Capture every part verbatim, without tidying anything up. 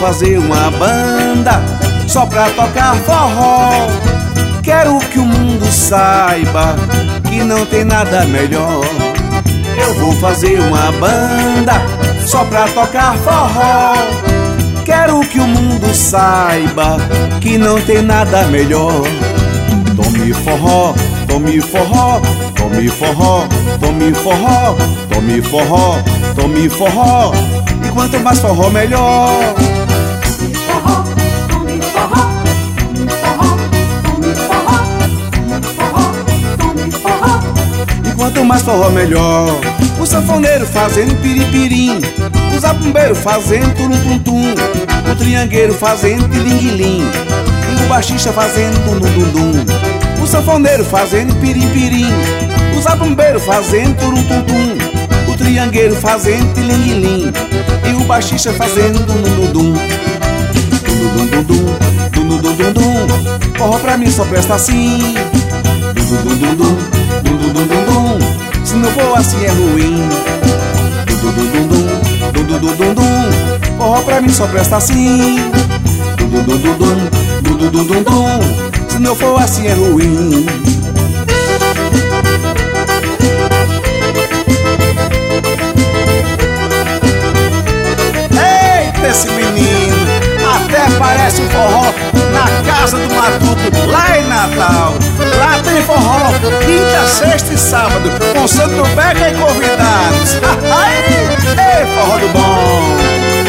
fazer uma banda só pra tocar forró. Quero que o mundo saiba que não tem nada melhor. Eu vou fazer uma banda só pra tocar forró. Quero que o mundo saiba que não tem nada melhor. Tome forró, tome forró, tome forró, tome forró, tome forró, tome forró. E quanto mais forró, melhor. Tome forró, tome forró, tome forró, tome forró, tome forró, tome forró. E quanto mais forró, melhor. O sanfoneiro fazendo piripirim, o zabumbeiro fazendo turum-tum-tum, o triangueiro fazendo tiling-ling e o baixista fazendo dum-dum-dum. O sanfoneiro fazendo pirim-pirim, o zabumbeiro fazendo turum-tum-tum, o triangueiro fazendo tiling-ling e o baixista fazendo dum-dum-dum. Dum-dum-dum-dum, dum-dum-dum-dum. Forró pra mim só presta assim. Dum-dum-dum-dum, dum-dum-dum-dum. Se não for assim é ruim. Dum-dum-dum-dum, dum-dum-dum-dum. Forró pra mim só presta assim. Dum-dum-dum-dum, dum-dum-dum-dum. Se não for assim é ruim. Eita, esse menino até parece um forró na casa do Matuto, lá em Natal. Lá tem forró quinta, sexta e sábado, com Sandro Beca e convidados. Ei, forró do bom.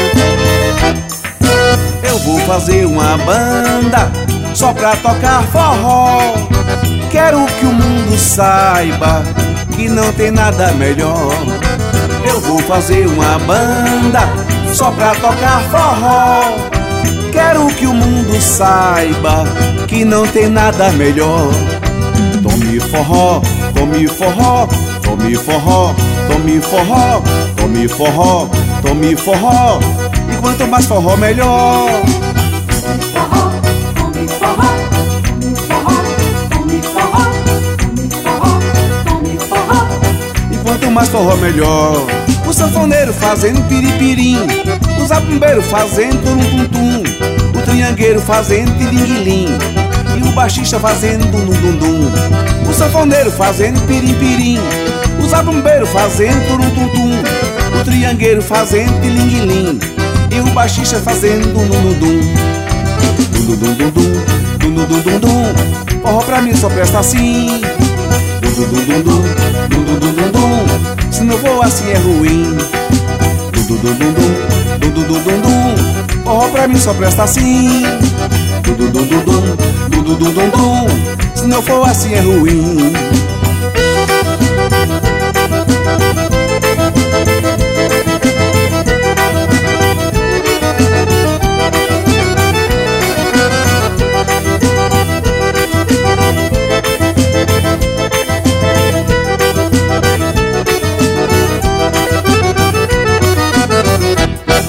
Eu vou fazer uma banda só pra tocar forró. Quero que o mundo saiba que não tem nada melhor. Eu vou fazer uma banda só pra tocar forró. Quero que o mundo saiba que não tem nada melhor. Tome forró, tome forró, tome forró, tome forró, tome forró, tome forró. E quanto mais forró, melhor. Tome forró, tome forró, tome forró, tome forró, tome forró, tome forró. E quanto mais forró, melhor. O sanfoneiro fazendo piripirim, o zabumbeiro fazendo turum-tum-tum, o triangueiro fazendo tiling-ling e o baixista fazendo dum-dum-dum. O sanfoneiro fazendo pirim-pirim, o zabumbeiro fazendo turum-tum-tum, o triangueiro fazendo tiling-ling e o baixista fazendo dum-dum-dum. Dum-dum-dum-dum, dum-dum-dum-dum. Forró pra mim só presta assim. Dum-dum-dum-dum, dum-dum-dum-dum. Se não for assim é ruim. Dum-dum-dum-dum, dum-dum-dum-dum. Forró pra mim só presta assim. Dum-dum-dum-dum, dum-dum-dum-dum. Se não for assim é ruim.